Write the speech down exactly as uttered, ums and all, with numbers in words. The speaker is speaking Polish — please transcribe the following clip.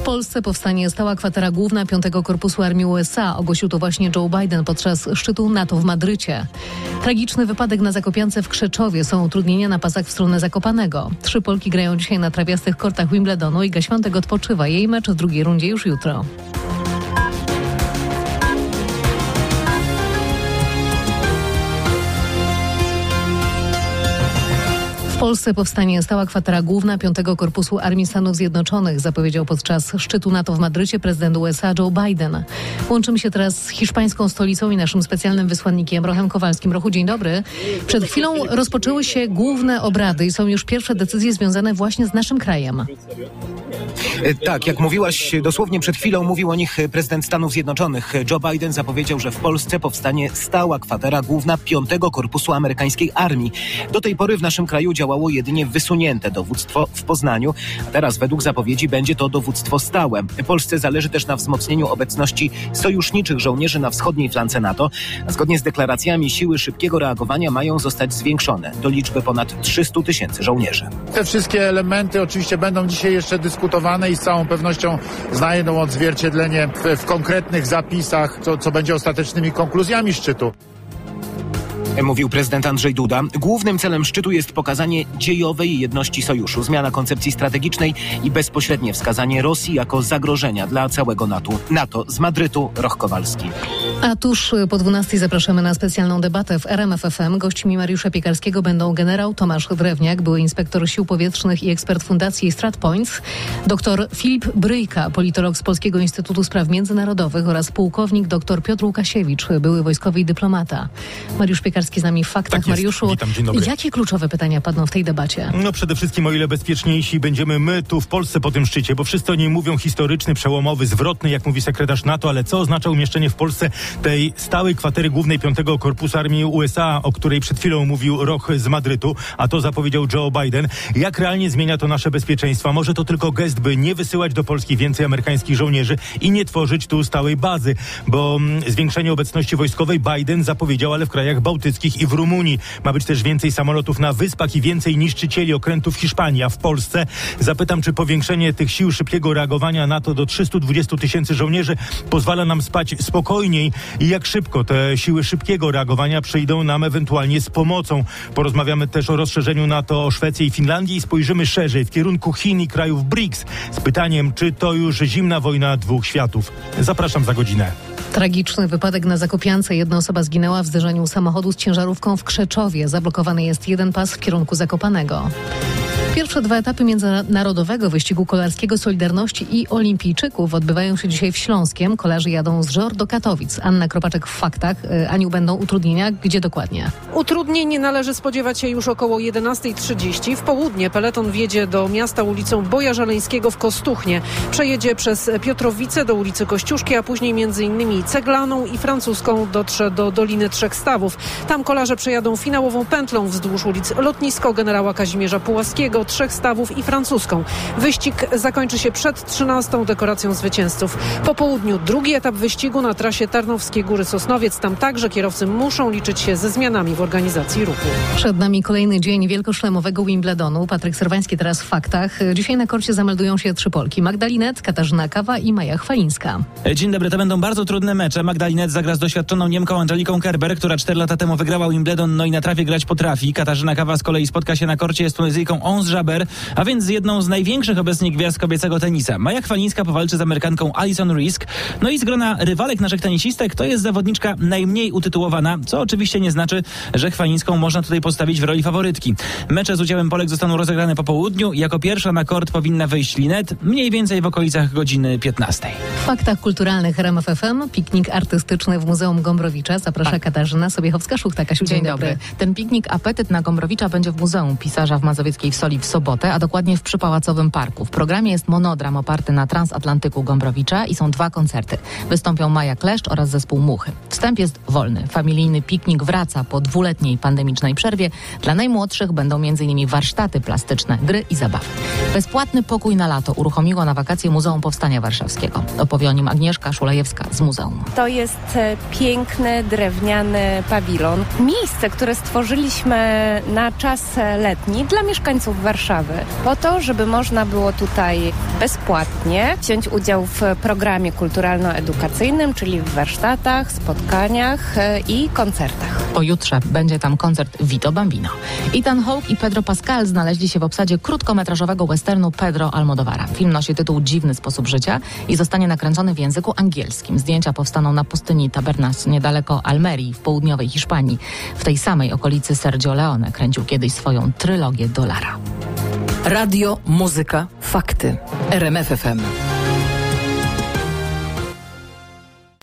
W Polsce powstanie stała kwatera główna piątego Korpusu Armii U S A. Ogłosił to właśnie Joe Biden podczas szczytu NATO w Madrycie. Tragiczny wypadek na Zakopiance w Krzeczowie. Są utrudnienia na pasach w stronę Zakopanego. Trzy Polki grają dzisiaj na trawiastych kortach Wimbledonu. Iga Świątek odpoczywa. Jej mecz w drugiej rundzie już jutro. W Polsce powstanie stała kwatera główna piątego Korpusu Armii Stanów Zjednoczonych, zapowiedział podczas szczytu NATO w Madrycie prezydent U S A Joe Biden. Łączymy się teraz z hiszpańską stolicą i naszym specjalnym wysłannikiem Rochem Kowalskim. Rochu, dzień dobry. Przed chwilą rozpoczęły się główne obrady i są już pierwsze decyzje związane właśnie z naszym krajem. Tak, jak mówiłaś, dosłownie przed chwilą mówił o nich prezydent Stanów Zjednoczonych. Joe Biden zapowiedział, że w Polsce powstanie stała kwatera główna piątego Korpusu Amerykańskiej Armii. Do tej pory w naszym kraju działało jedynie wysunięte dowództwo w Poznaniu, a teraz według zapowiedzi będzie to dowództwo stałe. Polsce zależy też na wzmocnieniu obecności sojuszniczych żołnierzy na wschodniej flance NATO. A zgodnie z deklaracjami siły szybkiego reagowania mają zostać zwiększone do liczby ponad trzystu tysięcy żołnierzy. Te wszystkie elementy oczywiście będą dzisiaj jeszcze dyskutowane i z całą pewnością znajdą odzwierciedlenie w, w konkretnych zapisach, co, co będzie ostatecznymi konkluzjami szczytu. Mówił prezydent Andrzej Duda. Głównym celem szczytu jest pokazanie dziejowej jedności sojuszu, zmiana koncepcji strategicznej i bezpośrednie wskazanie Rosji jako zagrożenia dla całego NATO. NATO z Madrytu, Roch Kowalski. A tuż po dwunastej zapraszamy na specjalną debatę w R M F F M. Gośćmi Mariusza Piekarskiego będą generał Tomasz Drewniak, były inspektor sił powietrznych i ekspert Fundacji StratPoints, dr Filip Bryjka, politolog z Polskiego Instytutu Spraw Międzynarodowych oraz pułkownik dr Piotr Łukasiewicz, były wojskowy i dyplomata. Mariusz Piekarski z nami w Faktach. Tak Mariuszu, witam, dzień dobry. Jakie kluczowe pytania padną w tej debacie? No przede wszystkim, o ile bezpieczniejsi będziemy my tu w Polsce po tym szczycie, bo wszyscy o niej mówią historyczny, przełomowy, zwrotny, jak mówi sekretarz NATO, ale co oznacza umieszczenie w Polsce tej stałej kwatery głównej piątego Korpusu Armii U S A, o której przed chwilą mówił Roch z Madrytu, a to zapowiedział Joe Biden. Jak realnie zmienia to nasze bezpieczeństwo? Może to tylko gest, by nie wysyłać do Polski więcej amerykańskich żołnierzy i nie tworzyć tu stałej bazy, bo mm, zwiększenie obecności wojskowej Biden zapowiedział, ale w krajach bałtyckich i w Rumunii. Ma być też więcej samolotów na wyspach i więcej niszczycieli okrętów w Hiszpanii, a w Polsce zapytam, czy powiększenie tych sił szybkiego reagowania NATO do trzystu dwudziestu tysięcy żołnierzy pozwala nam spać spokojniej i jak szybko te siły szybkiego reagowania przyjdą nam ewentualnie z pomocą. Porozmawiamy też o rozszerzeniu NATO o Szwecję i Finlandię i spojrzymy szerzej w kierunku Chin i krajów B R I C S z pytaniem, czy to już zimna wojna dwóch światów. Zapraszam za godzinę. Tragiczny wypadek na Zakopiance. Jedna osoba zginęła w zderzeniu samochodu z ciężarówką w Krzeczowie. Zablokowany jest jeden pas w kierunku Zakopanego. Pierwsze dwa etapy międzynarodowego wyścigu kolarskiego Solidarności i Olimpijczyków odbywają się dzisiaj w Śląskiem. Kolarze jadą z Żor do Katowic. Anna Kropaczek w Faktach. Aniu, będą utrudnienia? Gdzie dokładnie? Utrudnień należy spodziewać się już około jedenastej trzydzieści. W południe peleton wjedzie do miasta ulicą Boja Żeleńskiego w Kostuchnie. Przejedzie przez Piotrowice do ulicy Kościuszki, a później między innymi Ceglaną i Francuską dotrze do Doliny Trzech Stawów. Tam kolarze przejadą finałową pętlą wzdłuż ulic Lotnisko, generała Kazimierza Pułaskiego, Trzech Stawów i Francuską. Wyścig zakończy się przed trzynastą dekoracją zwycięzców. Po południu drugi etap wyścigu na trasie Tarnowskie Góry Sosnowiec. Tam także kierowcy muszą liczyć się ze zmianami w organizacji ruchu. Przed nami kolejny dzień wielkoszlemowego Wimbledonu. Patryk Serwański teraz w Faktach. Dzisiaj na korcie zameldują się trzy Polki. Magdalinet, Katarzyna Kawa i Maja Chwalińska. Dzień dobry, to będą bardzo trudne mecze. Magdalinet zagra z doświadczoną Niemką Angeliką Kerber, która cztery lata temu wygrała Wimbledon, no i na trawie grać potrafi. Katarzyna Kawa z kolei spotka się na korcie z Tunezyjką Ons Jabeur, a więc z jedną z największych obecnie gwiazd kobiecego tenisa. Maja Chwalińska powalczy z Amerykanką Alison Risk. No i z grona rywalek naszych tenisistek to jest zawodniczka najmniej utytułowana, co oczywiście nie znaczy, że Chwalińską można tutaj postawić w roli faworytki. Mecze z udziałem Polek zostaną rozegrane po południu. Jako pierwsza na kort powinna wyjść Linet, mniej więcej w okolicach godziny piętnastej. W Faktach Kulturalnych R M F F M piknik artystyczny w Muzeum Gombrowicza. Zaprasza tak. Katarzyna Sobiechowska-Szuchta. Kasiu, dzień, dzień dobry. dobry. Ten piknik Apetyt na Gombrowicza będzie w Muzeum Pisarza w Mazowieckiej Wsoli w sobotę, a dokładnie w Przypałacowym Parku. W programie jest monodram oparty na transatlantyku Gombrowicza i są dwa koncerty. Wystąpią Maja Kleszcz oraz zespół Muchy. Wstęp jest wolny. Familijny piknik wraca po dwuletniej pandemicznej przerwie. Dla najmłodszych będą m.in. warsztaty plastyczne, gry i zabawy. Bezpłatny pokój na lato uruchomiło na wakacje Muzeum Powstania Warszawskiego. Opowie o nim Agnieszka Szulejewska z muzeum. To jest piękny, drewniany pawilon. Miejsce, które stworzyliśmy na czas letni dla mieszkańców Warszawy po to, żeby można było tutaj bezpłatnie wziąć udział w programie kulturalno-edukacyjnym, czyli w warsztatach, spotkaniach i koncertach. Pojutrze będzie tam koncert Vito Bambino. Ethan Hawke i Pedro Pascal znaleźli się w obsadzie krótkometrażowego westernu Pedro Almodóvara. Film nosi tytuł Dziwny sposób życia i zostanie nakręcony w języku angielskim. Zdjęcia powstaną na pustyni Tabernas, niedaleko Almerii, w południowej Hiszpanii. W tej samej okolicy Sergio Leone kręcił kiedyś swoją trylogię Dolara. Radio, muzyka, fakty. R M F F M.